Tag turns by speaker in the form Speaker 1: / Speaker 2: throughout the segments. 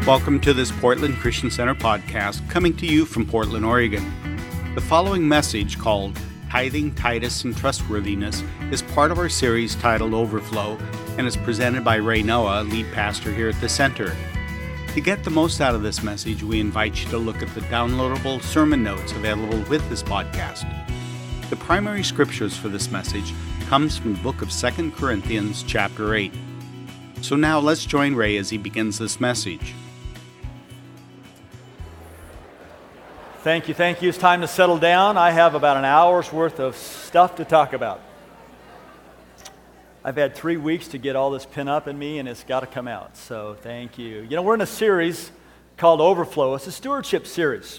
Speaker 1: Welcome to this Portland Christian Center podcast, coming to you from Portland, Oregon. The following message, called Tithing, Titus, and Trustworthiness, is part of our series titled Overflow and is presented by Ray Noah, lead pastor here at the center. To get the most out of this message, we invite you to look at the downloadable sermon notes available with this podcast. The primary scriptures for this message comes from the book of 2 Corinthians chapter 8. So now let's join Ray as he begins this message.
Speaker 2: Thank you. It's time to settle down. I have about an hour's worth of stuff to talk about. I've had 3 weeks to get all this pent up in me, and it's got to come out. So thank you. You know, we're in a series called Overflow. It's a stewardship series.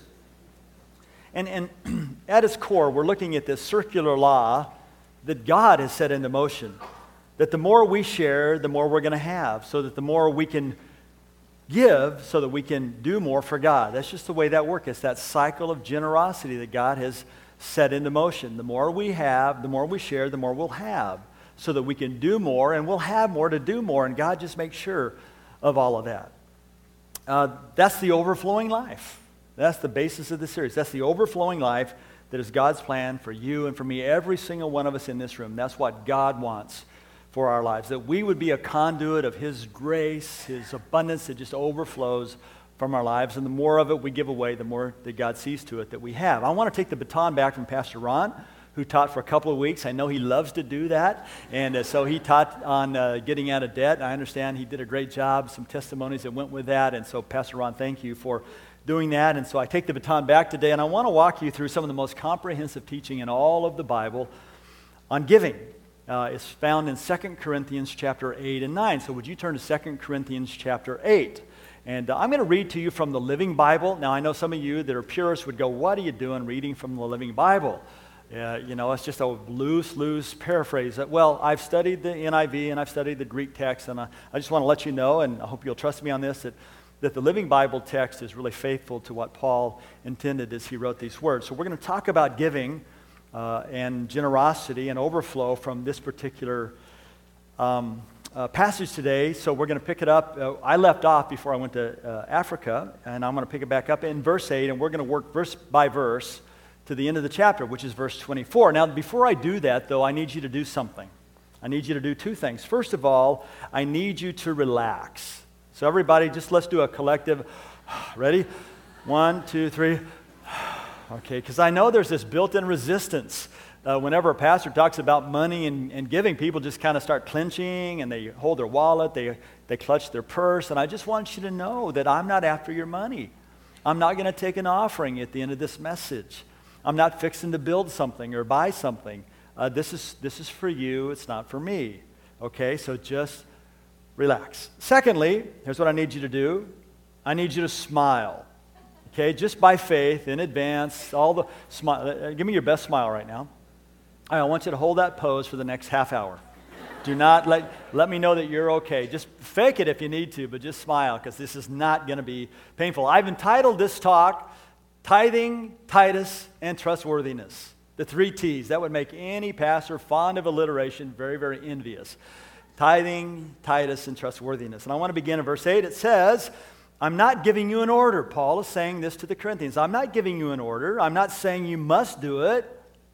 Speaker 2: And at its core, we're looking at this circular law that God has set into motion. That the more we share, the more we're going to have. So that the more we can give, so that we can do more for God. That's just the way that works. It's that cycle of generosity that God has set into motion. The more we have, the more we share, the more we'll have. So that we can do more, and we'll have more to do more. And God just makes sure of all of that. That's the overflowing life. That's the basis of the series. That's the overflowing life that is God's plan for you and for me, every single one of us in this room. That's what God wants for our lives, that we would be a conduit of His grace, His abundance that just overflows from our lives. And the more of it we give away, the more that God sees to it that we have. I want to take the baton back from Pastor Ron, who taught for a couple of weeks. I know he loves to do that. And so he taught on getting out of debt. I understand he did a great job, some testimonies that went with that. And so Pastor Ron, thank you for doing that. And so I take the baton back today, and I want to walk you through some of the most comprehensive teaching in all of the Bible on giving. It's found in 2 Corinthians chapter 8 and 9. So would you turn to 2 Corinthians chapter 8? And I'm going to read to you from the Living Bible. Now, I know some of you that are purists would go, what are you doing reading from the Living Bible? It's just a loose paraphrase. Well, I've studied the NIV and I've studied the Greek text, and I just want to let you know, and I hope you'll trust me on this, that the Living Bible text is really faithful to what Paul intended as he wrote these words. So we're going to talk about giving and generosity and overflow from this particular passage today. So we're going to pick it up. I left off before I went to Africa, and I'm going to pick it back up in verse 8, and we're going to work verse by verse to the end of the chapter, which is verse 24. Now, before I do that, though, I need you to do something. I need you to do two things. First of all, I need you to relax. So everybody, just let's do a collective, ready? 1, 2, 3. Okay, because I know there's this built-in resistance. Whenever a pastor talks about money and giving, people just kind of start clenching, and they hold their wallet, they clutch their purse, and I just want you to know that I'm not after your money. I'm not going to take an offering at the end of this message. I'm not fixing to build something or buy something. This is for you. It's not for me. Okay, so just relax. Secondly, here's what I need you to do. I need you to smile. Okay, just by faith, in advance, all the smile. Give me your best smile right now. I want you to hold that pose for the next half hour. Do not let me know that you're okay. Just fake it if you need to, but just smile, because this is not going to be painful. I've entitled this talk, Tithing, Titus, and Trustworthiness. The 3 T's. That would make any pastor fond of alliteration very, very envious. Tithing, Titus, and Trustworthiness. And I want to begin in verse 8. It says, I'm not giving you an order. Paul is saying this to the Corinthians. I'm not giving you an order. I'm not saying you must do it,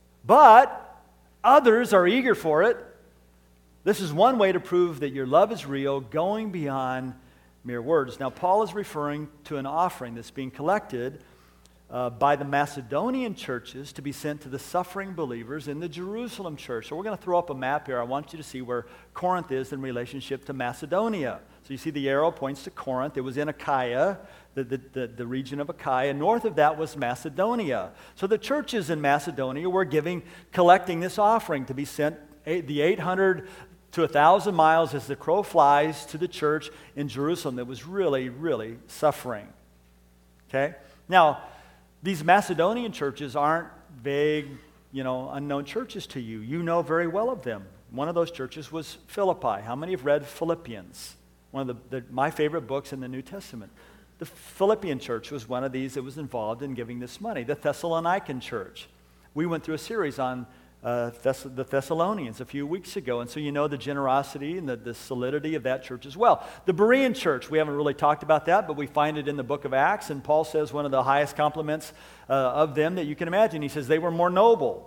Speaker 2: but others are eager for it. This is one way to prove that your love is real, going beyond mere words. Now, Paul is referring to an offering that's being collected by the Macedonian churches to be sent to the suffering believers in the Jerusalem church. So we're going to throw up a map here. I want you to see where Corinth is in relationship to Macedonia. So you see the arrow points to Corinth. It was in Achaia, the region of Achaia. North of that was Macedonia. So the churches in Macedonia were collecting this offering to be sent the 800 to 1,000 miles as the crow flies to the church in Jerusalem that was really, really suffering. Okay? Now, these Macedonian churches aren't vague, unknown churches to you. You know very well of them. One of those churches was Philippi. How many have read Philippians? One of my favorite books in the New Testament. The Philippian church was one of these that was involved in giving this money. The Thessalonican church. We went through a series on the Thessalonians a few weeks ago. And so you know the generosity and the solidity of that church as well. The Berean church, we haven't really talked about that, but we find it in the book of Acts, and Paul says one of the highest compliments of them that you can imagine. He says they were more noble.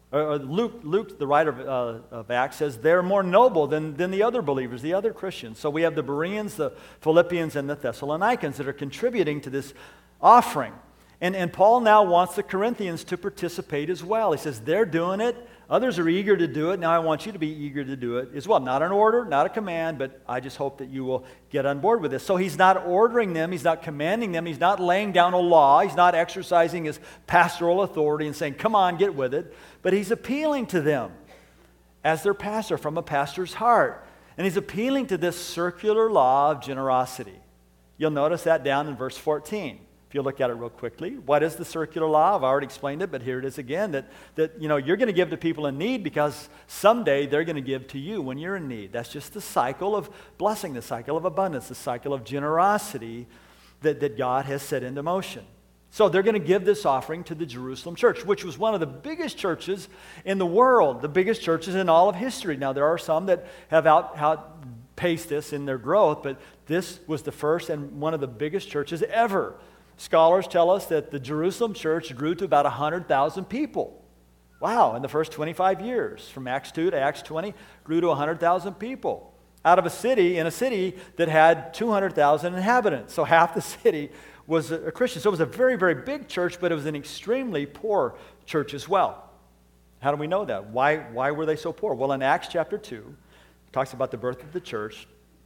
Speaker 2: Luke, the writer of Acts, says they're more noble than the other believers, the other Christians. So we have the Bereans, the Philippians, and the Thessalonians that are contributing to this offering. And Paul now wants the Corinthians to participate as well. He says, they're doing it. Others are eager to do it. Now I want you to be eager to do it as well. Not an order, not a command, but I just hope that you will get on board with this. So he's not ordering them. He's not commanding them. He's not laying down a law. He's not exercising his pastoral authority and saying, come on, get with it. But he's appealing to them as their pastor from a pastor's heart. And he's appealing to this circular law of generosity. You'll notice that down in verse 14. If you look at it real quickly, what is the circular law? I've already explained it, but here it is again, that you're going to give to people in need because someday they're going to give to you when you're in need. That's just the cycle of blessing, the cycle of abundance, the cycle of generosity that God has set into motion. So they're going to give this offering to the Jerusalem church, which was one of the biggest churches in the world, the biggest churches in all of history. Now, there are some that have outpaced this in their growth, but this was the first and one of the biggest churches ever. Scholars tell us that the Jerusalem church grew to about 100,000 people. Wow, in the first 25 years. From Acts 2 to Acts 20, grew to 100,000 people. Out of a city that had 200,000 inhabitants. So half the city was a Christian. So it was a very, very big church, but it was an extremely poor church as well. How do we know that? Why were they so poor? Well, in Acts chapter 2, it talks about the birth of the church,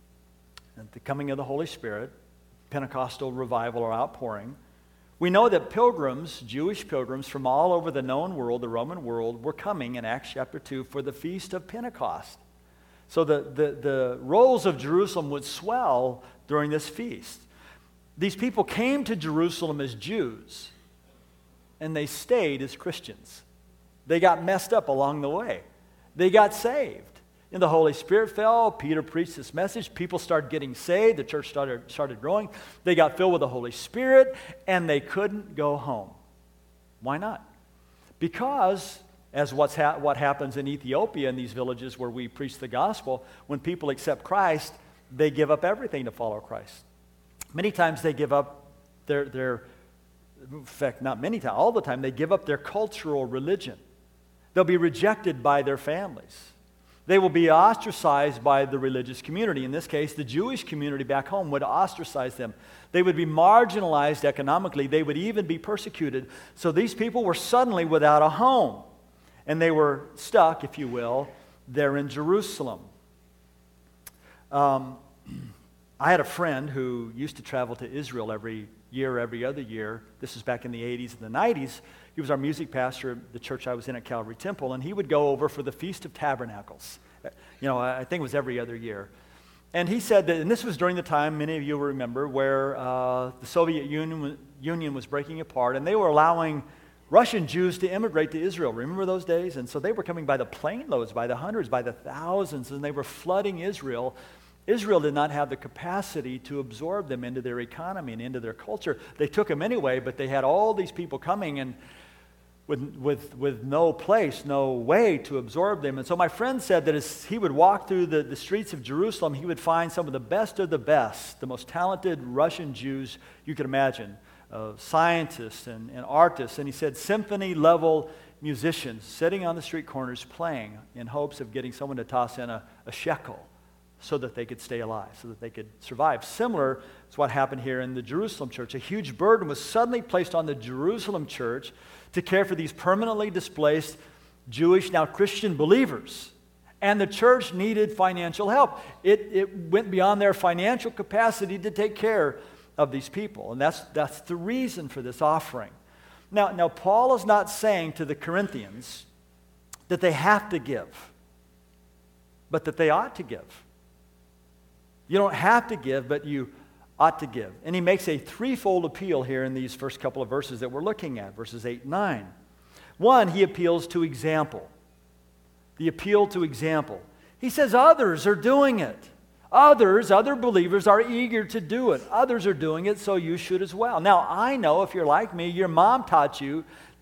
Speaker 2: and the coming of the Holy Spirit, Pentecostal revival or outpouring. We know that pilgrims, Jewish pilgrims from all over the known world, the Roman world, were coming in Acts chapter 2 for the Feast of Pentecost. So the rolls of Jerusalem would swell during this feast. These people came to Jerusalem as Jews, and they stayed as Christians. They got messed up along the way. They got saved. And the Holy Spirit fell. Peter preached this message. People started getting saved. The church started growing. They got filled with the Holy Spirit, and they couldn't go home. Why not? Because, as what happens in Ethiopia in these villages where we preach the gospel, when people accept Christ, they give up everything to follow Christ. Many times they give up in fact, not many times, all the time, they give up their cultural religion. They'll be rejected by their families. They will be ostracized by the religious community. In this case, the Jewish community back home would ostracize them. They would be marginalized economically. They would even be persecuted. So these people were suddenly without a home. And they were stuck, if you will, there in Jerusalem. I had a friend who used to travel to Israel every year, every other year. This was back in the 80s and the 90s. He was our music pastor at the church I was in at Calvary Temple, and he would go over for the Feast of Tabernacles. I think it was every other year. And he said that, and this was during the time, many of you will remember, where the Soviet Union was breaking apart, and they were allowing Russian Jews to immigrate to Israel. Remember those days? And so they were coming by the plane loads, by the hundreds, by the thousands, and they were flooding Israel. Israel did not have the capacity to absorb them into their economy and into their culture. They took them anyway, but they had all these people coming and with no place, no way to absorb them. And so my friend said that as he would walk through the streets of Jerusalem, he would find some of the best, the most talented Russian Jews you could imagine, scientists and artists. And he said symphony-level musicians sitting on the street corners playing in hopes of getting someone to toss in a shekel so that they could stay alive, so that they could survive. Similar to what happened here in the Jerusalem church. A huge burden was suddenly placed on the Jerusalem church to care for these permanently displaced Jewish, now Christian believers. And the church needed financial help. It went beyond their financial capacity to take care of these people. And that's the reason for this offering. Now, Paul is not saying to the Corinthians that they have to give, but that they ought to give. You don't have to give, but you ought to give. And he makes a threefold appeal here in these first couple of verses that we're looking at, verses 8 and 9. One, he appeals to example. The appeal to example. He says others are doing it. Other believers are eager to do it. Others are doing it, so you should as well. Now, I know if you're like me, your mom taught you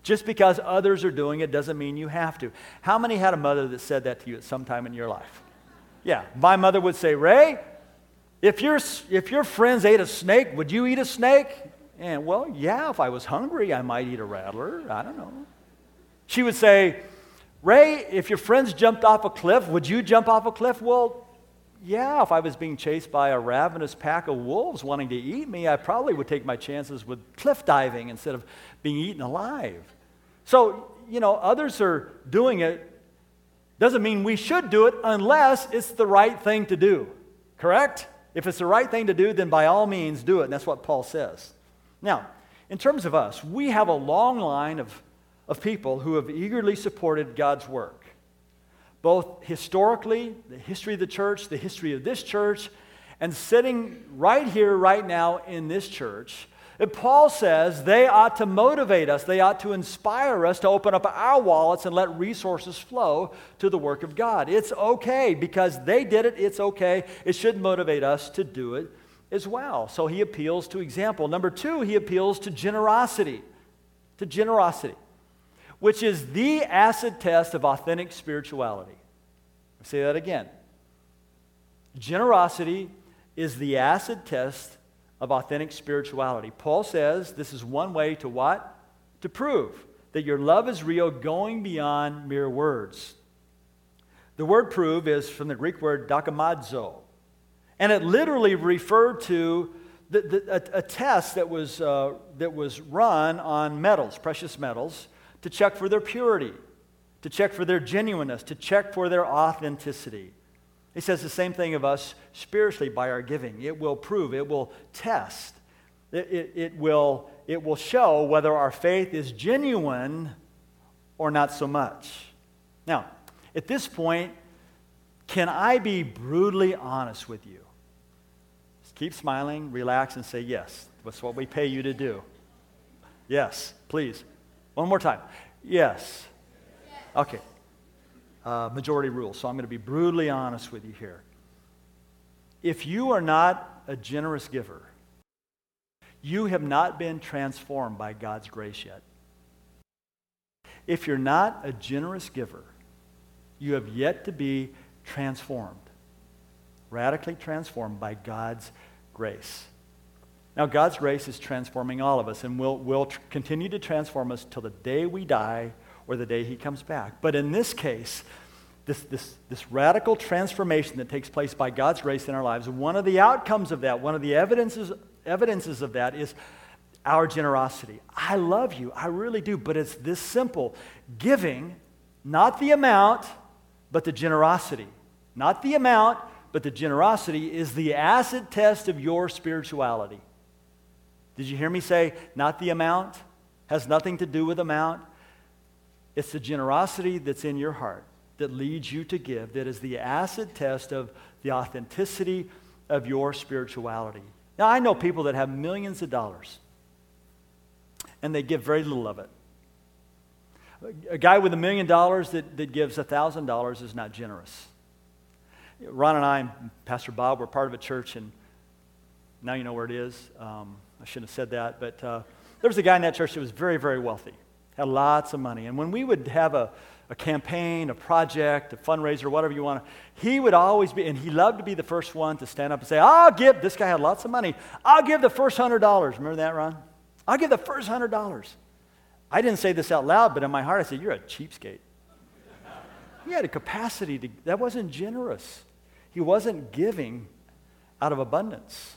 Speaker 2: Just because others are doing it doesn't mean you have to. How many had a mother that said that to you at some time in your life? Yeah, my mother would say, Ray, if your friends ate a snake, would you eat a snake? And well, yeah, if I was hungry, I might eat a rattler. I don't know. She would say, Ray, if your friends jumped off a cliff, would you jump off a cliff? Well, yeah, if I was being chased by a ravenous pack of wolves wanting to eat me, I probably would take my chances with cliff diving instead of being eaten alive. So, others are doing it. Doesn't mean we should do it unless it's the right thing to do. Correct? If it's the right thing to do, then by all means do it. And that's what Paul says. Now, in terms of us, we have a long line of people who have eagerly supported God's work. Both historically, the history of the church, the history of this church, and sitting right here, right now in this church. And Paul says they ought to motivate us, they ought to inspire us to open up our wallets and let resources flow to the work of God. It's okay because they did it, it's okay. It should motivate us to do it as well. So he appeals to example. Number 2, he appeals to generosity. To generosity, which is the acid test of authentic spirituality. I'll say that again. Generosity is the acid test of authentic spirituality. Paul says this is one way to what? To prove that your love is real, going beyond mere words. The word prove is from the Greek word dokimazo, and it literally referred to a test that was run on metals, precious metals, to check for their purity, to check for their genuineness, to check for their authenticity. He says the same thing of us spiritually by our giving. It will prove, it will test, it will show whether our faith is genuine or not so much. Now, at this point, can I be brutally honest with you? Just keep smiling, relax, and say yes. That's what we pay you to do. Yes, please. One more time. Yes. Okay. Majority rule. So I'm going to be brutally honest with you here. If you are not a generous giver, you have not been transformed by God's grace yet. If you're not a generous giver, you have yet to be transformed, radically transformed by God's grace. Now, God's grace is transforming all of us, and will continue to transform us till the day we die or the day he comes back. But in this case, this radical transformation that takes place by God's grace in our lives, one of the outcomes of that, one of the evidences of that is our generosity. I love you, I really do, but it's this simple. Giving, not the amount, but the generosity. Not the amount, but the generosity is the acid test of your spirituality. Did you hear me say, not the amount? Has nothing to do with amount. It's the generosity that's in your heart that leads you to give, that is the acid test of the authenticity of your spirituality. Now, I know people that have millions of dollars, and they give very little of it. A guy with $1 million that gives $1,000 is not generous. Ron and I and Pastor Bob were part of a church, and now you know where it is. I shouldn't have said that, but there was a guy in that church that was very, very wealthy, had lots of money. And when we would have a campaign, a project, a fundraiser, whatever you want, he would always be, and he loved to be the first one to stand up and say, I'll give, this guy had lots of money, I'll give the first $100. Remember that, Ron? I'll give the first $100. I didn't say this out loud, but in my heart I said, you're a cheapskate. He had a capacity to, that wasn't generous. He wasn't giving out of abundance.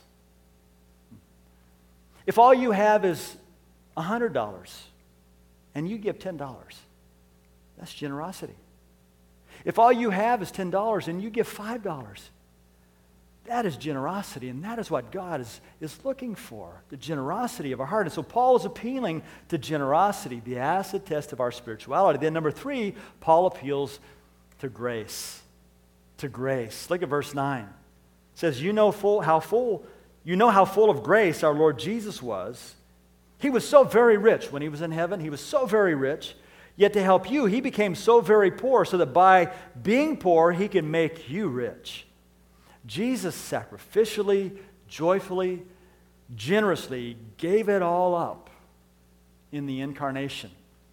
Speaker 2: If all you have is $100 and you give $10, that's generosity. If all you have is $10 and you give $5, that is generosity, and that is what God is looking for, the generosity of our heart. And so Paul is appealing to generosity, the acid test of our spirituality. Then number 3, Paul appeals to grace. To grace. Look at verse 9. It says, you know how full of grace our Lord Jesus was. He was so very rich when he was in heaven. He was so very rich. Yet to help you, he became so very poor so that by being poor, he can make you rich. Jesus sacrificially, joyfully, generously gave it all up in the incarnation.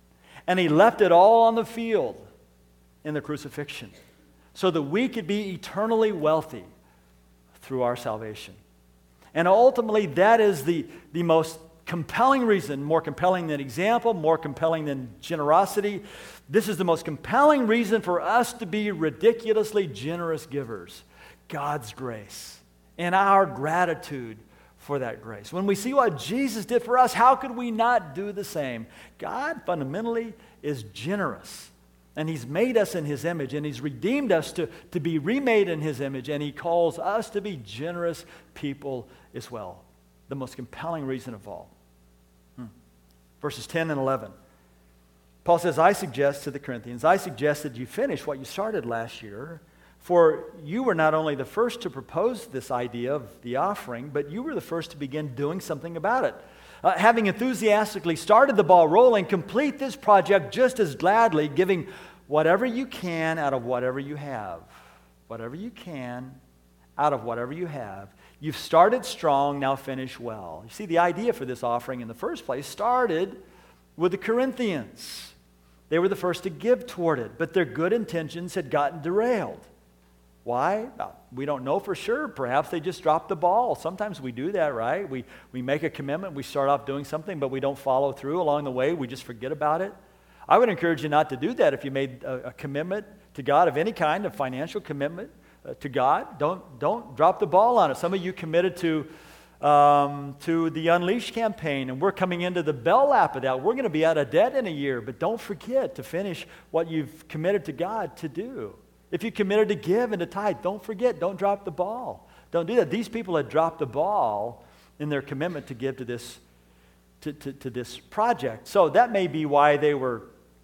Speaker 2: And he left it all on the field in the crucifixion so that we could be eternally wealthy through our salvation. And ultimately, that is the most compelling reason, more compelling than example, more compelling than generosity. This is the most compelling reason for us to be ridiculously generous givers. God's grace and our gratitude for that grace. When we see what Jesus did for us, how could we not do the same? God fundamentally is generous. And He's made us in His image, and He's redeemed us to be remade in His image, and He calls us to be generous people as well. The most compelling reason of all. Verses 10 and 11. Paul says, I suggest to the Corinthians, I suggest that you finish what you started last year, for you were not only the first to propose this idea of the offering, but you were the first to begin doing something about it. Having enthusiastically started the ball rolling, complete this project just as gladly, giving whatever you can out of whatever you have. Whatever you can out of whatever you have. You've started strong, now finish well. You see, the idea for this offering in the first place started with the Corinthians. They were the first to give toward it, but their good intentions had gotten derailed. Why? We don't know for sure. Perhaps they just dropped the ball. Sometimes we do that, right? We make a commitment, we start off doing something, but we don't follow through along the way. We just forget about it. I would encourage you not to do that if you made a commitment to God of any kind, a financial commitment to God. Don't drop the ball on it. Some of you committed to the Unleash campaign, and we're coming into the bell lap of that. We're going to be out of debt in a year, but don't forget to finish what you've committed to God to do. If you committed to give and to tithe, don't forget, don't drop the ball. Don't do that. These people had dropped the ball in their commitment to give to this project. So that may be why they were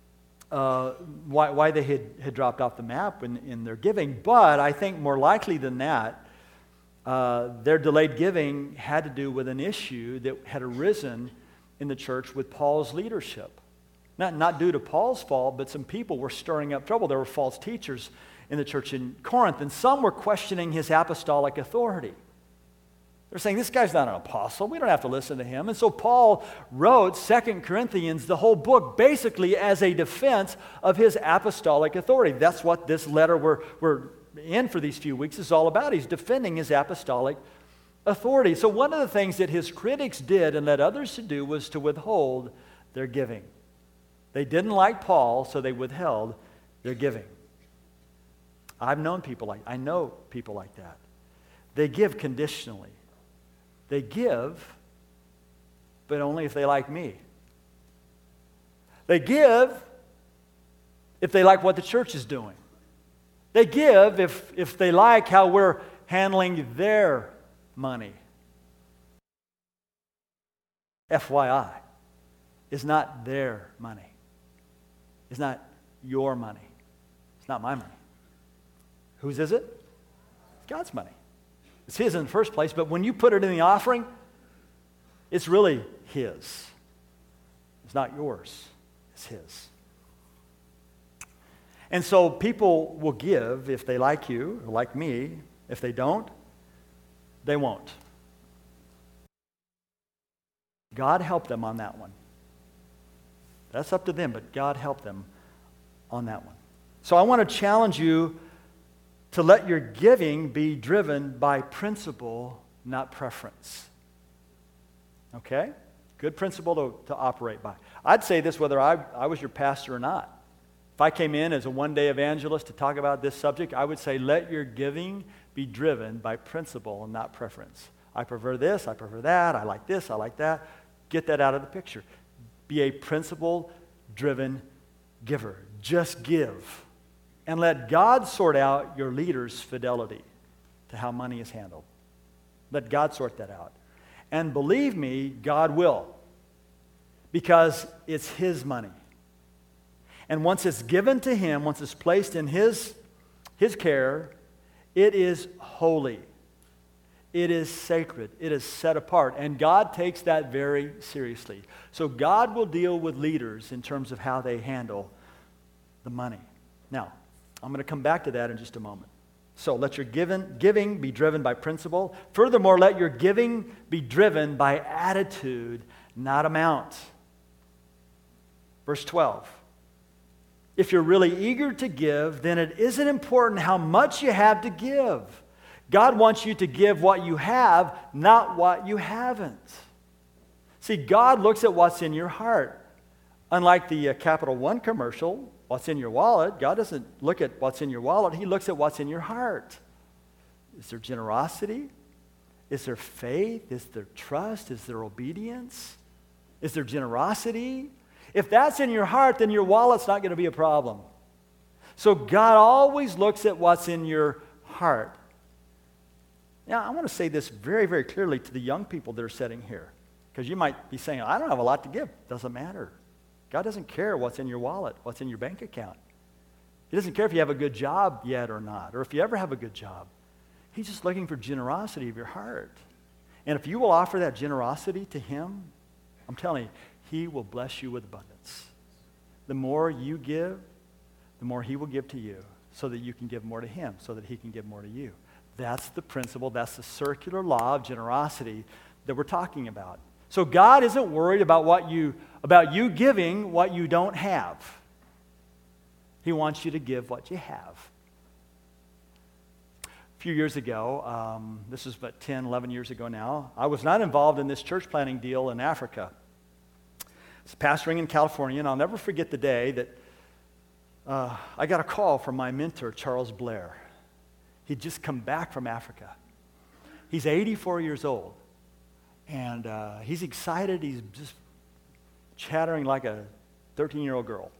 Speaker 2: why they had dropped off the map in their giving. But I think more likely than that, their delayed giving had to do with an issue that had arisen in the church with Paul's leadership. Not due to Paul's fault, but some people were stirring up trouble. There were false teachers in the church in Corinth, and some were questioning his apostolic authority. They're saying, this guy's not an apostle. We don't have to listen to him. And so Paul wrote 2 Corinthians, the whole book, basically as a defense of his apostolic authority. That's what this letter we're in for these few weeks is all about. He's defending his apostolic authority. So one of the things that his critics did and led others to do was to withhold their giving. They didn't like Paul, so they withheld their giving. I know people like that. They give conditionally. They give, but only if they like me. They give if they like what the church is doing. They give if they like how we're handling their money. FYI, it's not their money. It's not your money. It's not my money. Whose is it? God's money. It's His in the first place, but when you put it in the offering, it's really His. It's not yours. It's His. And so people will give if they like you or like me. If they don't, they won't. God help them on that one. That's up to them, but God help them on that one. So I want to challenge you to let your giving be driven by principle, not preference. Okay? Good principle to operate by. I'd say this whether I was your pastor or not. If I came in as a one-day evangelist to talk about this subject, I would say let your giving be driven by principle and not preference. I prefer this, I prefer that, I like this, I like that. Get that out of the picture. Be a principle-driven giver. Just give. And let God sort out your leader's fidelity to how money is handled. Let God sort that out. And believe me, God will. Because it's His money. And once it's given to Him, once it's placed in His care, it is holy. It is sacred. It is set apart. And God takes that very seriously. So God will deal with leaders in terms of how they handle the money. Now, I'm going to come back to that in just a moment. So let your giving be driven by principle. Furthermore, let your giving be driven by attitude, not amount. Verse 12. if you're really eager to give, then it isn't important how much you have to give. God wants you to give what you have, not what you haven't. See, God looks at what's in your heart. Unlike the Capital One commercial, what's in your wallet, God doesn't look at what's in your wallet. He looks at what's in your heart. Is there generosity? Is there faith? Is there trust? Is there obedience? Is there generosity? If that's in your heart, then your wallet's not going to be a problem. So God always looks at what's in your heart. Now, I want to say this very, very clearly to the young people that are sitting here. Because you might be saying, I don't have a lot to give. Doesn't matter. God doesn't care what's in your wallet, what's in your bank account. He doesn't care if you have a good job yet or not, or if you ever have a good job. He's just looking for generosity of your heart. And if you will offer that generosity to Him, I'm telling you, He will bless you with abundance. The more you give, the more He will give to you, so that you can give more to Him, so that He can give more to you. That's the principle, that's the circular law of generosity that we're talking about. So God isn't worried about you giving what you don't have. He wants you to give what you have. A few years ago, this is about 10, 11 years ago now, I was not involved in this church planting deal in Africa. I was pastoring in California, and I'll never forget the day that I got a call from my mentor, Charles Blair. He'd just come back from Africa. He's 84 years old. And he's excited. He's just chattering like a 13-year-old girl.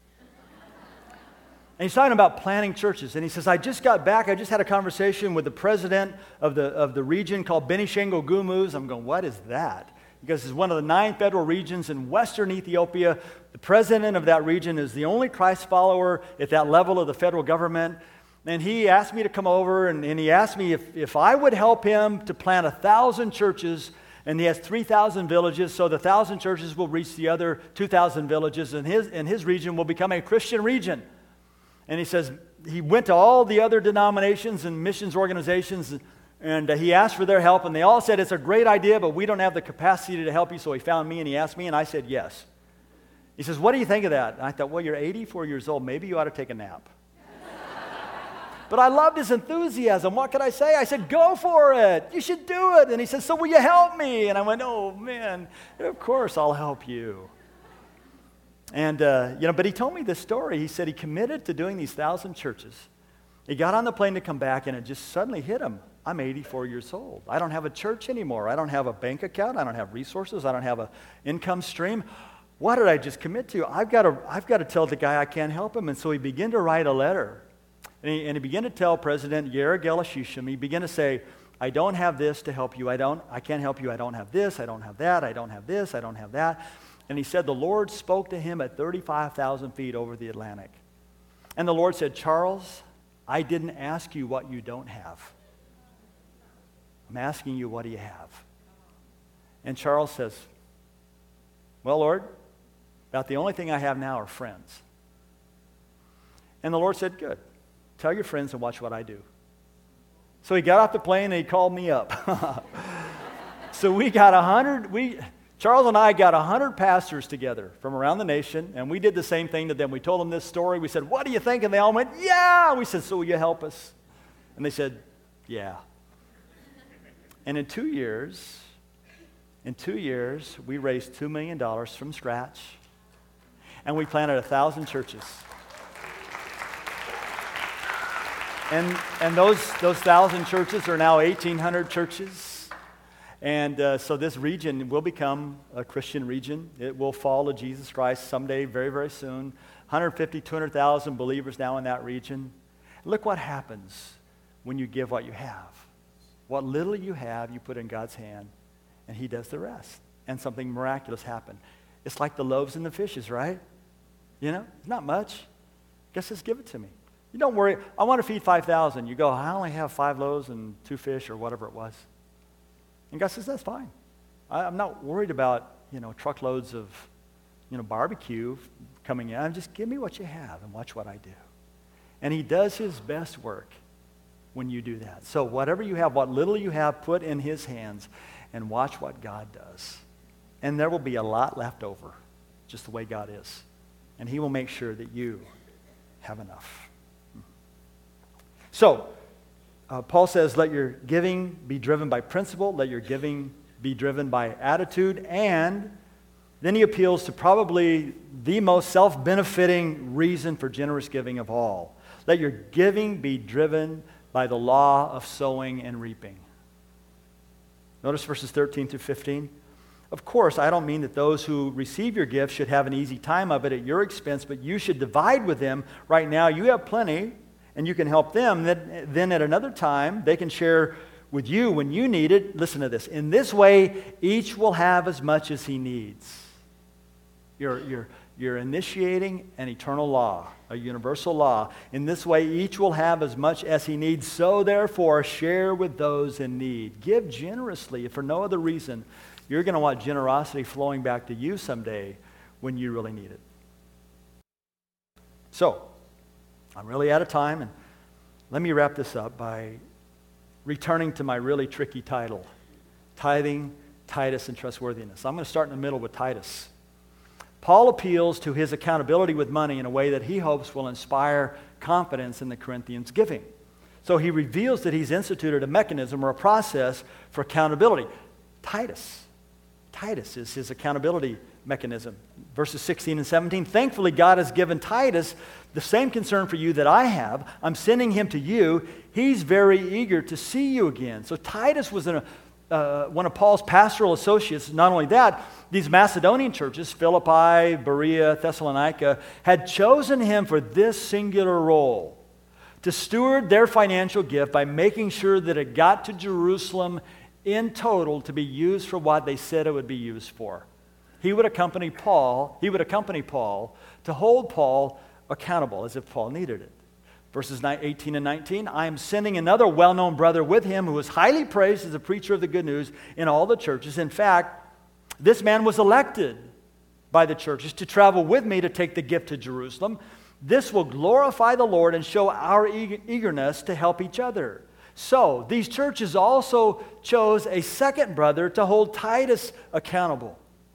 Speaker 2: And he's talking about planting churches. And he says, I just got back. I just had a conversation with the president of the region called Benishangul Gumuz. I'm going, what is that? Because it's one of the 9 federal regions in western Ethiopia. The president of that region is the only Christ follower at that level of the federal government. And he asked me to come over, and he asked me if I would help him to plant 1,000 churches. And he has 3,000 villages, so the 1,000 churches will reach the other 2,000 villages, and his region will become a Christian region. And he says he went to all the other denominations and missions organizations, and he asked for their help, and they all said, it's a great idea, but we don't have the capacity to help you. So he found me, and he asked me, and I said yes. He says, what do you think of that? And I thought, well, you're 84 years old. Maybe you ought to take a nap. But I loved his enthusiasm. What could I say? I said, go for it. You should do it. And he said, so will you help me? And I went, oh, man, of course I'll help you. And, but he told me this story. He said he committed to doing these 1,000 churches. He got on the plane to come back, and it just suddenly hit him. I'm 84 years old. I don't have a church anymore. I don't have a bank account. I don't have resources. I don't have an income stream. What did I just commit to? I've got to tell the guy I can't help him. And so he began to write a letter. And he began to tell President Yergela Shishim, he began to say, I don't have this to help you. I can't help you. I don't have this. I don't have that. I don't have this. I don't have that. And he said the Lord spoke to him at 35,000 feet over the Atlantic. And the Lord said, Charles, I didn't ask you what you don't have. I'm asking you, what do you have? And Charles says, well, Lord, about the only thing I have now are friends. And the Lord said, good. Tell your friends and watch what I do. So he got off the plane and he called me up. So we got Charles and I got 100 pastors together from around the nation, and we did the same thing to them. We told them this story. We said, what do you think? And they all went, yeah. We said, so will you help us? And they said, yeah. And in 2 years, we raised $2 million from scratch, and we planted 1,000 churches. And those 1,000 churches are now 1,800 churches. And so this region will become a Christian region. It will follow Jesus Christ someday, very, very soon. 150, 200,000 believers now in that region. Look what happens when you give what you have. What little you have, you put in God's hand, and He does the rest. And something miraculous happens. It's like the loaves and the fishes, right? You know, not much. Just give it to me. You don't worry, I want to feed 5,000. You go, I only have 5 loaves and 2 fish or whatever it was. And God says, that's fine. I'm not worried about, truckloads of, barbecue coming in. Just give me what you have and watch what I do. And He does His best work when you do that. So whatever you have, what little you have, put in His hands and watch what God does. And there will be a lot left over, just the way God is. And He will make sure that you have enough. So, Paul says, let your giving be driven by principle, let your giving be driven by attitude, and then he appeals to probably the most self-benefiting reason for generous giving of all. Let your giving be driven by the law of sowing and reaping. Notice verses 13 through 15. Of course, I don't mean that those who receive your gift should have an easy time of it at your expense, but you should divide with them. Right now, you have plenty, and you can help them. Then at another time, they can share with you when you need it. Listen to this. In this way, each will have as much as he needs. You're initiating an eternal law, a universal law. In this way, each will have as much as he needs. So therefore, share with those in need. Give generously, if for no other reason. You're going to want generosity flowing back to you someday when you really need it. So, I'm really out of time, and let me wrap this up by returning to my really tricky title, Tithing, Titus, and Trustworthiness. I'm going to start in the middle with Titus. Paul appeals to his accountability with money in a way that he hopes will inspire confidence in the Corinthians' giving. So he reveals that he's instituted a mechanism or a process for accountability. Titus is his accountability mechanism. Verses 16 and 17, thankfully God has given Titus the same concern for you that I have. I'm sending him to you. He's very eager to see you again. So Titus was one of Paul's pastoral associates. Not only that, these Macedonian churches, Philippi, Berea, Thessalonica, had chosen him for this singular role, to steward their financial gift by making sure that it got to Jerusalem in total to be used for what they said it would be used for. He would accompany Paul to hold Paul accountable as if Paul needed it. Verses 18 and 19, I am sending another well-known brother with him who is highly praised as a preacher of the good news in all the churches. In fact, this man was elected by the churches to travel with me to take the gift to Jerusalem. This will glorify the Lord and show our eagerness to help each other. So, these churches also chose a second brother to hold Titus accountable.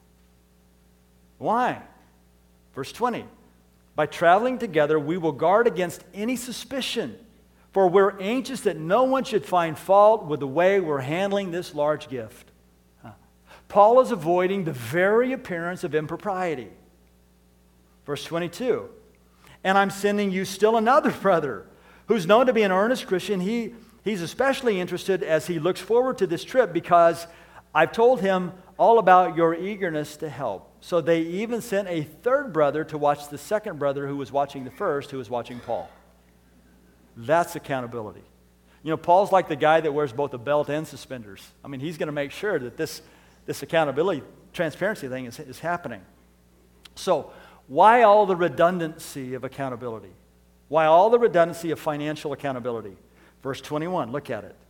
Speaker 2: Why? Verse 20. By traveling together, we will guard against any suspicion, for we're anxious that no one should find fault with the way we're handling this large gift. Paul is avoiding the very appearance of impropriety. Verse 22. And I'm sending you still another brother who's known to be an earnest Christian. He's especially interested as he looks forward to this trip because I've told him all about your eagerness to help. So they even sent a third brother to watch the second brother who was watching the first, who was watching Paul. That's accountability. You know, Paul's like the guy that wears both a belt and suspenders. I mean, he's going to make sure that this accountability, transparency thing is happening. So, why all the redundancy of accountability? Why all the redundancy of financial accountability? Verse 21, look at it.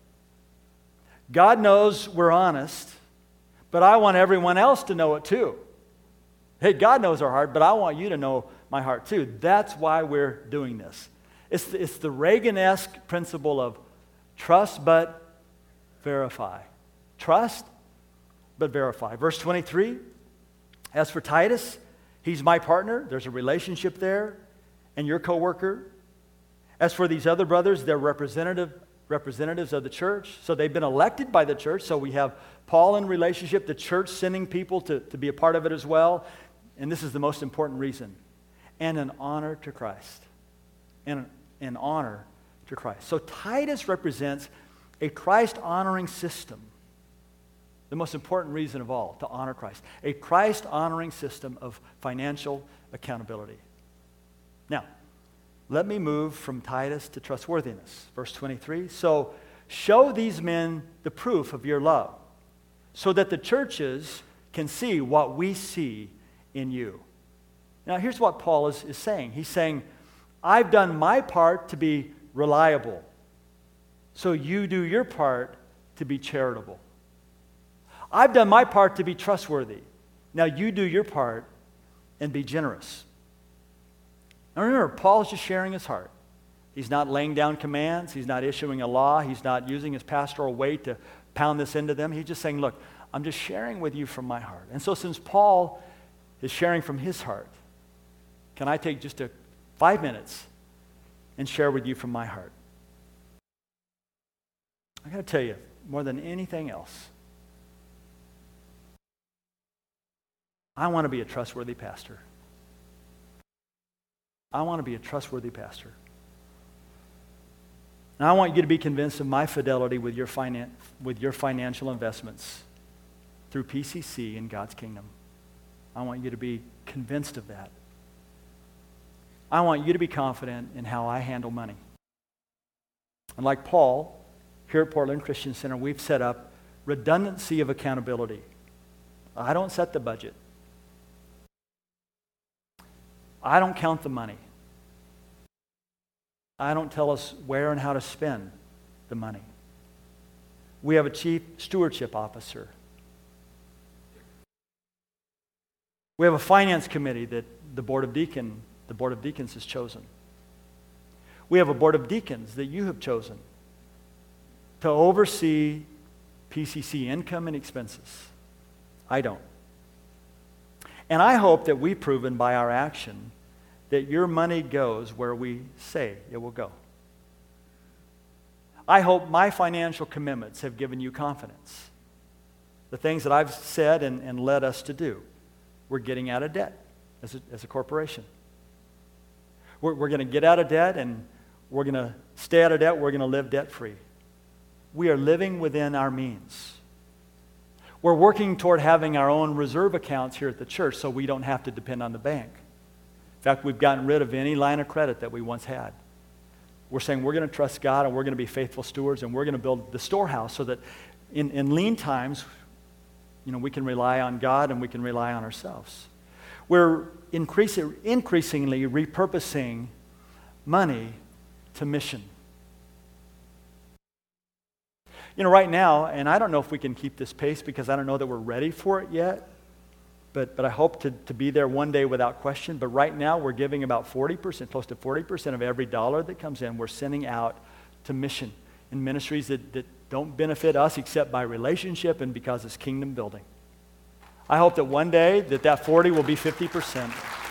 Speaker 2: God knows we're honest, but I want everyone else to know it too. Hey, God knows our heart, but I want you to know my heart too. That's why we're doing this. It's the Reagan-esque principle of trust but verify. Trust but verify. Verse 23, as for Titus, he's my partner. There's a relationship there, and your co-worker. As for these other brothers, they're representatives of the church. So they've been elected by the church. So we have Paul in relationship, the church sending people to be a part of it as well. And this is the most important reason. And an honor to Christ. And an honor to Christ. So Titus represents a Christ-honoring system. The most important reason of all, to honor Christ. A Christ-honoring system of financial accountability. Now, let me move from Titus to trustworthiness. Verse 23, so show these men the proof of your love, so that the churches can see what we see in you. Now, here's what Paul is saying. He's saying, I've done my part to be reliable, so you do your part to be charitable. I've done my part to be trustworthy. Now you do your part and be generous. Now remember, Paul's just sharing his heart. He's not laying down commands. He's not issuing a law. He's not using his pastoral weight to pound this into them. He's just saying, look, I'm just sharing with you from my heart. And so since Paul is sharing from his heart, can I take just 5 minutes and share with you from my heart. I got to tell you, more than anything else, I want to be a trustworthy pastor. I want to be a trustworthy pastor. And I want you to be convinced of my fidelity with your financial investments through PCC in God's kingdom. I want you to be convinced of that. I want you to be confident in how I handle money. And like Paul, here at Portland Christian Center, we've set up redundancy of accountability. I don't set the budget. I don't count the money. I don't tell us where and how to spend the money. We have a chief stewardship officer. We have a finance committee that the Board of Deacons has chosen. We have a Board of Deacons that you have chosen to oversee PCC income and expenses. I don't. And I hope that we've proven by our action that your money goes where we say it will go. I hope my financial commitments have given you confidence. The things that I've said and led us to do. We're getting out of debt as a corporation. We're going to get out of debt, and we're going to stay out of debt. We're going to live debt-free. We are living within our means. We're working toward having our own reserve accounts here at the church so we don't have to depend on the bank. In fact, we've gotten rid of any line of credit that we once had. We're saying we're going to trust God, and we're going to be faithful stewards, and we're going to build the storehouse so that in lean times, we can rely on God and we can rely on ourselves. We're increasingly repurposing money to mission. Right now, and I don't know if we can keep this pace because I don't know that we're ready for it yet, but I hope to be there one day without question. But right now, we're giving about 40%, close to 40% of every dollar that comes in, we're sending out to mission in ministries that don't benefit us except by relationship and because it's kingdom building. I hope that one day that 40 will be 50%.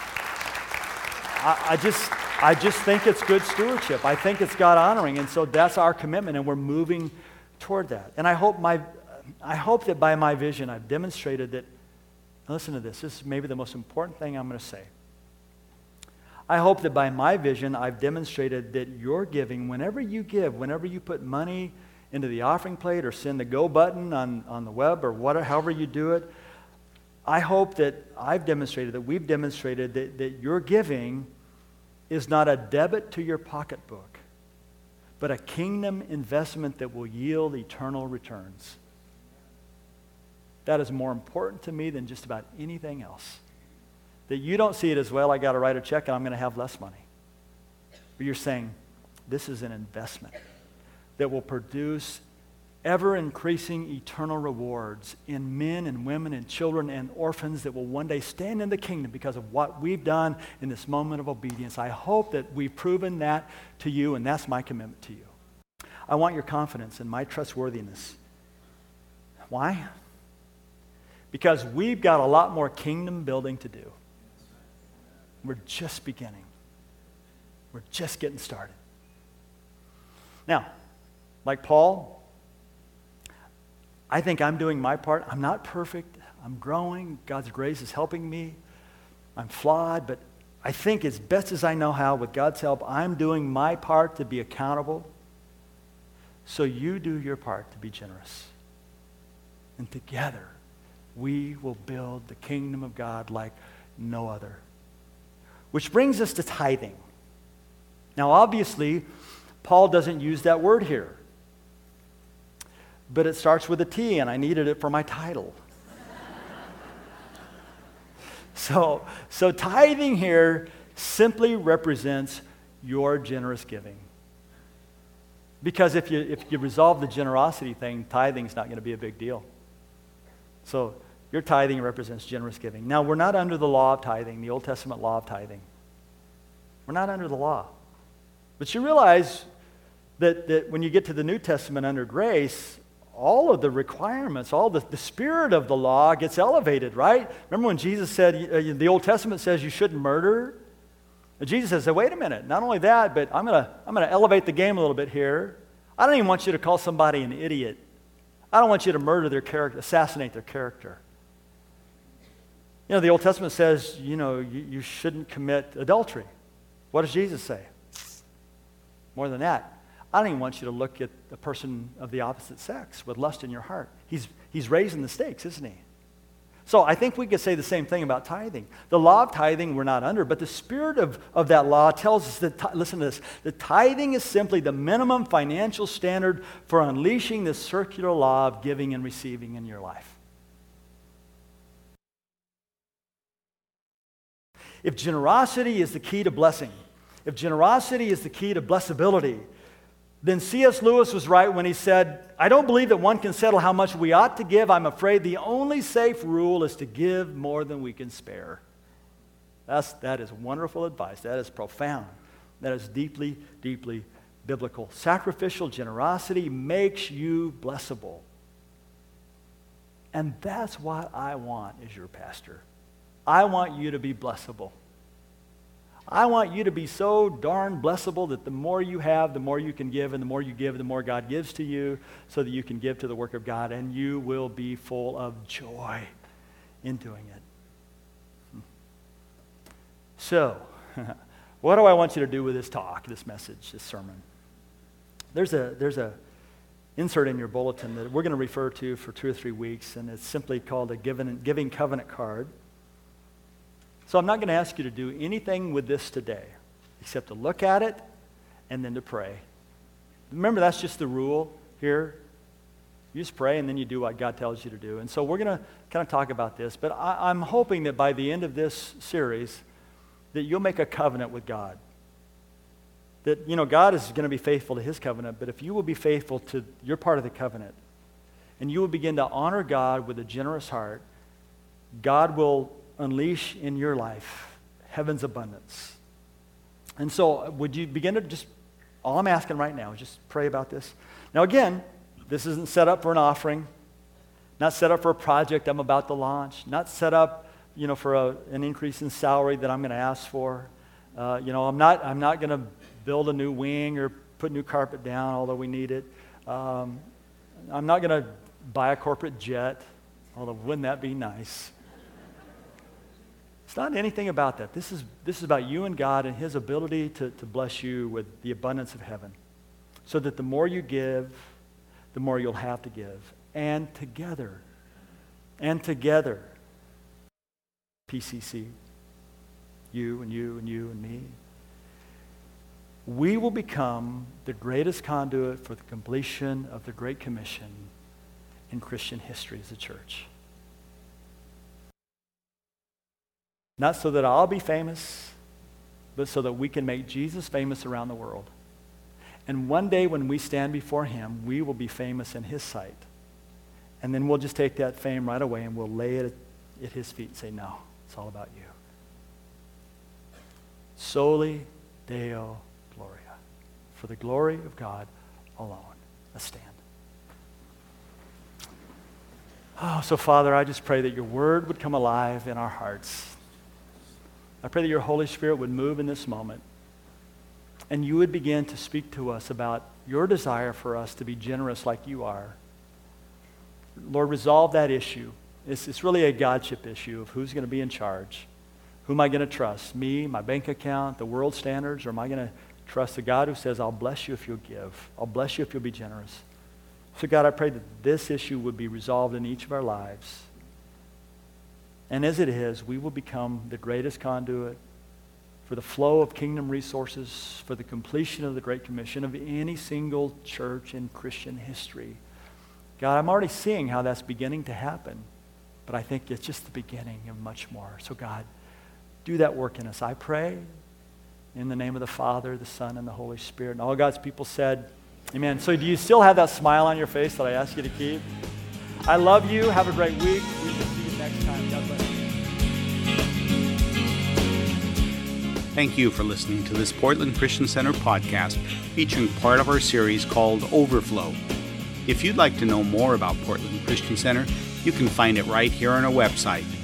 Speaker 2: I just think it's good stewardship. I think it's God honoring, and so that's our commitment, and we're moving toward that. And I hope that by my vision I've demonstrated that. Listen to this. This is maybe the most important thing I'm going to say. I hope that by my vision I've demonstrated that your giving, whenever you give, whenever you put money into the offering plate or send the go button on the web or whatever, however you do it, I hope that I've demonstrated, that we've demonstrated that your giving is not a debit to your pocketbook, but a kingdom investment that will yield eternal returns. That is more important to me than just about anything else. That you don't see it as, well, I got to write a check and I'm going to have less money. But you're saying, this is an investment that will produce ever-increasing eternal rewards in men and women and children and orphans that will one day stand in the kingdom because of what we've done in this moment of obedience. I hope that we've proven that to you, and that's my commitment to you. I want your confidence in my trustworthiness. Why? Because we've got a lot more kingdom building to do. We're just beginning. We're just getting started. Now, like Paul, I think I'm doing my part. I'm not perfect. I'm growing. God's grace is helping me. I'm flawed, but I think as best as I know how, with God's help, I'm doing my part to be accountable. So you do your part to be generous. And together, we will build the kingdom of God like no other. Which brings us to tithing. Now, obviously, Paul doesn't use that word here. But it starts with a T, and I needed it for my title. So tithing here simply represents your generous giving. Because if you resolve the generosity thing, tithing's not going to be a big deal. So your tithing represents generous giving. Now, we're not under the law of tithing, the Old Testament law of tithing. We're not under the law. But you realize that when you get to the New Testament under grace, all of the requirements, all the spirit of the law gets elevated, right? Remember when Jesus said, the Old Testament says you shouldn't murder? And Jesus says, wait a minute, not only that, but I'm gonna elevate the game a little bit here. I don't even want you to call somebody an idiot. I don't want you to murder their character, assassinate their character. You know, the Old Testament says, you shouldn't commit adultery. What does Jesus say? More than that, I don't even want you to look at a person of the opposite sex with lust in your heart. He's raising the stakes, isn't he? So I think we could say the same thing about tithing. The law of tithing we're not under, but the spirit of that law tells us that, listen to this, that tithing is simply the minimum financial standard for unleashing this circular law of giving and receiving in your life. If generosity is the key to blessing, if generosity is the key to blessability, then C.S. Lewis was right when he said, I don't believe that one can settle how much we ought to give. I'm afraid the only safe rule is to give more than we can spare. That is wonderful advice. That is profound. That is deeply, deeply biblical. Sacrificial generosity makes you blessable. And that's what I want as your pastor. I want you to be blessable. I want you to be so darn blessable that the more you have, the more you can give, and the more you give, the more God gives to you, so that you can give to the work of God, and you will be full of joy in doing it. So, what do I want you to do with this talk, this message, this sermon? There's a insert in your bulletin that we're going to refer to for 2 or 3 weeks, and it's simply called a giving covenant card. So I'm not going to ask you to do anything with this today, except to look at it and then to pray. Remember, that's just the rule here. You just pray and then you do what God tells you to do. And so we're going to kind of talk about this, but I'm hoping that by the end of this series that you'll make a covenant with God. That, God is going to be faithful to his covenant, but if you will be faithful to your part of the covenant and you will begin to honor God with a generous heart, God will unleash in your life heaven's abundance. And so would you begin to all I'm asking right now is just pray about this. Now again, this isn't set up for an offering, not set up for a project I'm about to launch, not set up, for an increase in salary that I'm going to ask for. I'm not going to build a new wing or put new carpet down, although we need it. I'm not going to buy a corporate jet, although wouldn't that be nice? It's not anything about that. This is about you and God and his ability to bless you with the abundance of heaven, so that the more you give, the more you'll have to give. And together, PCC, you and you and you and me, we will become the greatest conduit for the completion of the Great Commission in Christian history as a church. Not so that I'll be famous, but so that we can make Jesus famous around the world. And one day when we stand before him, we will be famous in his sight. And then we'll just take that fame right away and we'll lay it at his feet and say, no, it's all about you. Soli Deo Gloria. For the glory of God alone. Let's stand. Oh, so Father, I just pray that your word would come alive in our hearts. I pray that your Holy Spirit would move in this moment and you would begin to speak to us about your desire for us to be generous like you are. Lord, resolve that issue. It's really a Godship issue of who's going to be in charge. Who am I going to trust? Me, my bank account, the world standards, or am I going to trust the God who says, I'll bless you if you'll give. I'll bless you if you'll be generous. So God, I pray that this issue would be resolved in each of our lives. And as it is, we will become the greatest conduit for the flow of kingdom resources, for the completion of the Great Commission of any single church in Christian history. God, I'm already seeing how that's beginning to happen, but I think it's just the beginning of much more. So God, do that work in us. I pray in the name of the Father, the Son, and the Holy Spirit. And all God's people said, amen. So do you still have that smile on your face that I asked you to keep? I love you. Have a great week. We will see you next time. God bless you.
Speaker 1: Thank you for listening to this Portland Christian Center podcast featuring part of our series called Overflow. If you'd like to know more about Portland Christian Center, you can find it right here on our website,